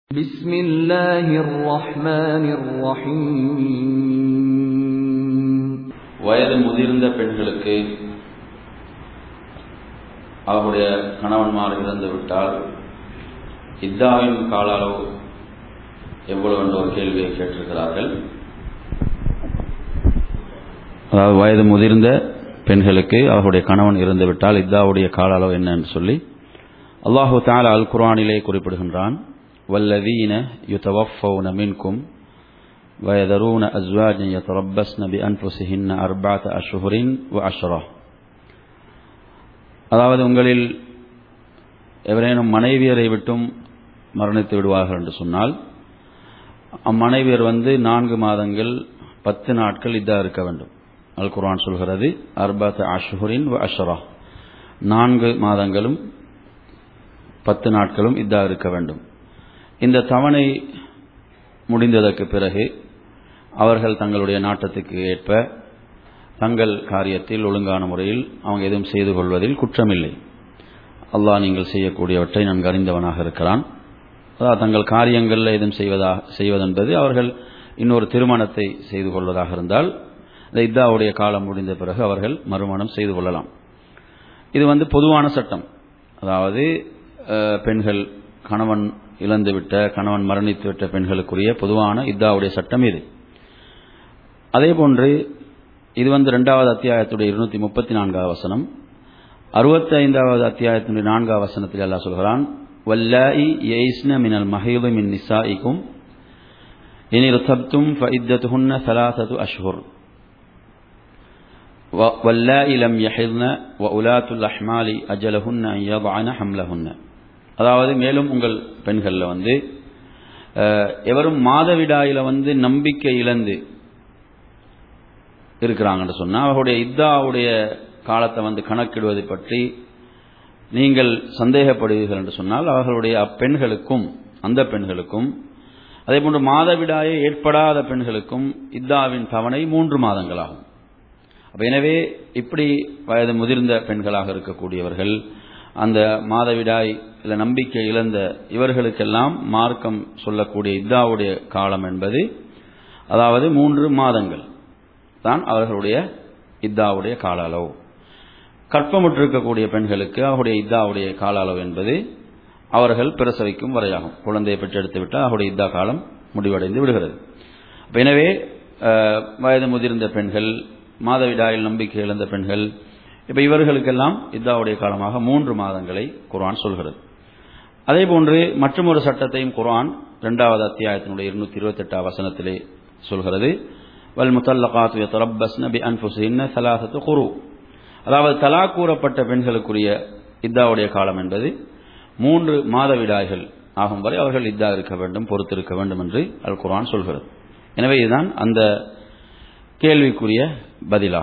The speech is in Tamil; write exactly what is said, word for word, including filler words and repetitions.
بسم الله الرحمن الرحيم. வயது முதிர்ந்த பெண்களுக்கு அவருடைய கணவன்மார் இறந்து விட்டால் இத்தாவின் கால அளவு எவ்வளவு என்ற ஒரு கேள்வியை கேட்டிருக்கிறார்கள். அதாவது வயது முதிர்ந்த பெண்களுக்கு அவருடைய கணவன் இறந்து விட்டால் இத்தாவுடைய கால அளவு என்ன என்று சொல்லி அல்லாஹு தஆலா அல் குர்ஆனிலே குறிப்பிடுகின்றான். والذين يتوفون منكم ويذرون أزواجا يتربصن بأنفسهن أربعة أشهر وعشرة. அதாவது உங்களில் எவரேனும் மனைவியரை விட்டும் மரணித்து விடுவார்கள் என்று சொன்னால் அம்மனைவியர் வந்து நான்கு மாதங்கள் பத்து நாட்கள் இதா இருக்க வேண்டும். அல் குர்ஆன் சொல்கிறது அர்பஅத் அஷ்ஹுரின் வ அஷ்ரா, நான்கு மாதங்களும் பத்து நாட்களும் இதா இருக்க வேண்டும். இந்த தவணை முடிந்ததற்கு பிறகு அவர்கள் தங்களுடைய நாட்டத்துக்கு ஏற்ப தங்கள் காரியத்தில் ஒழுங்கான முறையில் அவங்க எதுவும் செய்து கொள்வதில் குற்றமில்லை. அல்லாஹ் நீங்கள் செய்யக்கூடியவற்றை நன்கு அறிந்தவனாக இருக்கிறான். அதாவது தங்கள் காரியங்களில் எதுவும் செய்வதாக செய்வதென்பது அவர்கள் இன்னொரு திருமணத்தை செய்து கொள்வதாக இருந்தால் இந்த இத்தாவுடைய காலம் முடிந்த பிறகு அவர்கள் மறுமணம் செய்து கொள்ளலாம். இது வந்து பொதுவான சட்டம். அதாவது பெண்கள் கணவன் இழந்துவிட்ட கணவன் மரணித்துவிட்ட பெண்களுக்குரிய பொதுவான இத்தாவுடைய சட்டம் இது. அதே போன்று இது வந்து இரண்டாவது அத்தியாயத்துடைய இருநூத்தி முப்பத்தி நான்காவது வசனம். அறுபத்தி ஐந்தாவது அத்தியாயத்தினுடைய நான்காவது வசனத்தில் அல்லாஹ் சொல்கிறான், வல்லாயி யைஸ்ன மினல் மஹீது மின் நிசாஇக்கும் இன் இர்தப்தும் ஃபஇத்தத்துஹுன்ன ஸலாஸத்து அஷ்ஹுர் வல்லாயி லம் யஹித்ன வ உலாத்துல் அஹ்மாலி அஜலஹுன்ன அன் யضعன ஹம்லஹுன்ன. அதாவது மேலும் உங்கள் பெண்களில் வந்து எவரும் மாதவிடாயில வந்து நம்பிக்கை இழந்து இருக்கிறாங்கன்னு சொன்னால் அவருடைய இத்தாவுடைய காலத்தை வந்து கணக்கிடுவது பற்றி நீங்கள் சந்தேகப்படுவீர்கள் என்று சொன்னால் அவர்களுடைய அப்பெண்களுக்கும் அந்த பெண்களுக்கும் அதே போன்று மாதவிடாயை ஏற்படாத பெண்களுக்கும் இத்தாவின் தவணை மூன்று மாதங்களாகும். அப்ப எனவே இப்படி வயது முதிர்ந்த பெண்களாக இருக்கக்கூடியவர்கள் அந்த மாதவிடாய் இல்லை நம்பிக்கை இழந்த இவர்களுக்கெல்லாம் மார்க்கம் சொல்லக்கூடிய இத்தாவுடைய காலம் என்பது அதாவது மூன்று மாதங்கள் தான் அவர்களுடைய இத்தாவுடைய கால அளவு. கற்பமுற்றிருக்கக்கூடிய பெண்களுக்கு அவருடைய இத்தாவுடைய கால அளவு என்பது அவர்கள் பிரசவிக்கும் வரையாகும். குழந்தையை பெற்றெடுத்து விட்டால் அவருடைய இத்தா காலம் முடிவடைந்து விடுகிறது. எனவே வயது முதிர்ந்த பெண்கள், மாதவிடாயில் நம்பிக்கை இழந்த பெண்கள், இப்ப இவர்களுக்கெல்லாம் இத்தாவுடைய காலமாக மூன்று மாதங்களை குர்ஆன் சொல்கிறது. அதே போன்று மற்றொரு சட்டத்தையும் குர்ஆன் இரண்டாவது அத்தியாயத்தினுடைய இருநூத்தி இருபத்தி எட்டாம் வசனத்திலே சொல்கிறது. வல் முத்தல்லகாத்து யதரப்பஸ்ன பிஅன்ஃபுஸிஹின்ன ஸலாஸத்து குரு. அதாவது தலாக் கூறப்பட்ட பெண்களுக்குரிய இத்தாவுடைய காலம் என்பது மூன்று மாதவிடாய்கள் ஆகும் வரை அவர்கள் இத்தா இருக்க வேண்டும், பொறுத்திருக்க வேண்டும் என்று அல் குர்ஆன் சொல்கிறது. எனவே இதுதான் அந்த கேள்விக்குரிய பதிலாகும்.